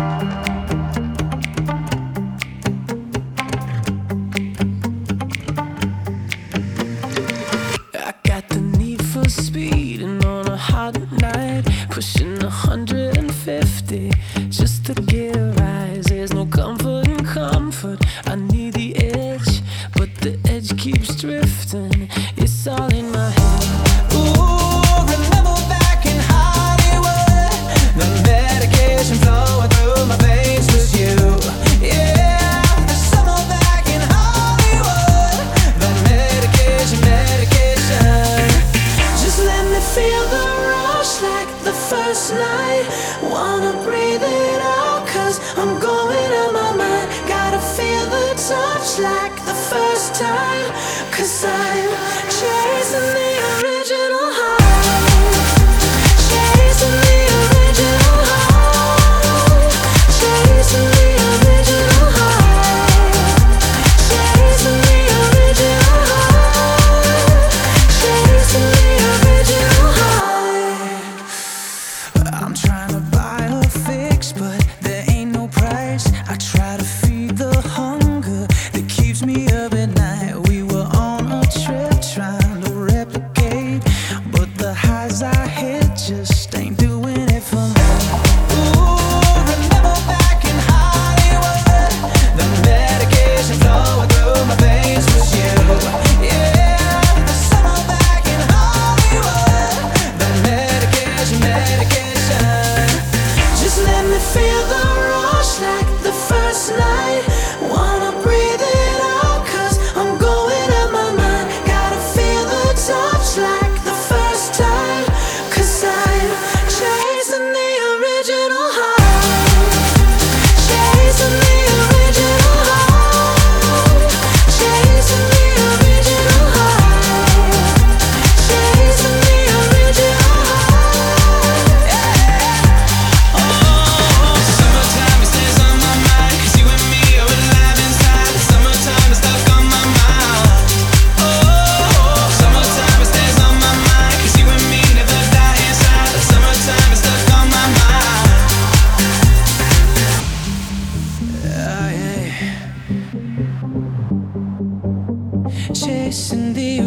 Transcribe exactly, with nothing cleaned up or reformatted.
I got the need for speed, and on a hot night, pushing a hundred and fifty just to get a rise. There's no comfort in comfort. I need the edge, but the edge keeps drifting. It's all in my head. Ooh, remember back in Hollywood, the medication flowing through my veins was you. Yeah, the summer back in Hollywood, the medication, medication. Just let me feel the rush like the first night. Wanna breathe it out, cause I'm going out my mind. Gotta feel the touch like the first time, cause I'm chasing the original high. Chasing the original high. Chasing the original high. Chasing the original high. Chasing the original high. I'm trying to buy a fix, but there ain't no price. I try to feed the hunger that keeps me up at night. We were on a trip trying to replicate, but the highs I hit just ain't doing it for me. Ooh, remember back in Hollywood, the medication flowing through my veins was you. Yeah, the summer back in Hollywood, the medication, medication. Just let me feel the rush like the first night. Wanna breathe it out, cause I'm going out my mind. Gotta feel the touch like the first time, cause I'm chasing the original high. Chasing the original high. Chasing the original high. Chasing the original high. Yeah. Summertime, it stays on my mind, cause you and me are alive inside. The summertime is stuck on my mind. Oh, summertime, it stays on my mind, cause you and me never die inside. The summertime is stuck on my mind. Yeah, yeah. Chasing the